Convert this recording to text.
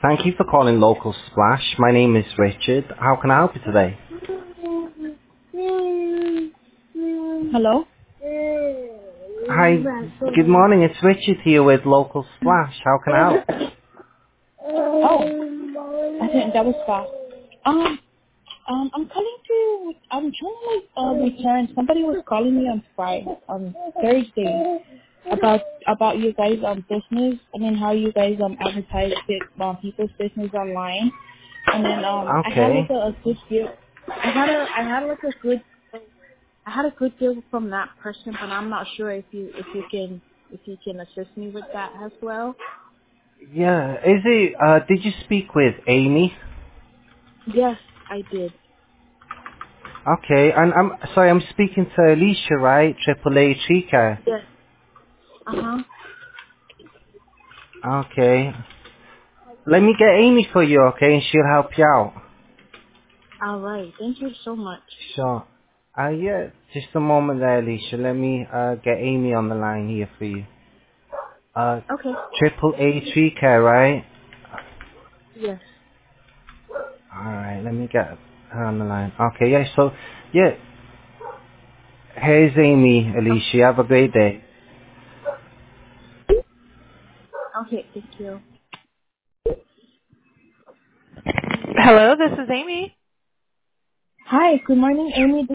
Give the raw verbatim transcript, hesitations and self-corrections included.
Thank you for calling Local Splash. My name is Richard. How can I help you today? Hello? Hi, good morning. It's Richard here with Local Splash. How can I help? Oh, I think that was fast. Um, um, I'm calling to, I'm trying to like, uh, return. Somebody was calling me on Friday, on Thursday, about, about you guys' um, business. I mean, how you guys, um, advertise it, um, people's business online. And then, um, I had like Okay. a, a good deal. I had a, I had like a good, I had a good deal from that person, but I'm not sure if you, if you can, if you can assist me with that as well. Yeah, is it, uh, did you speak with Amy? Yes, I did. Okay, and I'm, sorry, I'm speaking to Alicia, right? Triple A Chica. Yes. Uh huh. Okay. Let me get Amy for you, okay, and she'll help you out. All right. Thank you so much. Sure. Uh, yeah, just a moment there, Alicia. Let me, uh, get Amy on the line here for you. Uh, Okay. Triple A Tree Care, right? Yes. Alright, let me get her on the line. Okay, yeah, so, yeah, here's Amy, Alicia. Have a great day. Okay. Thank you. Hello, this is Amy. Hi. Good morning, Amy.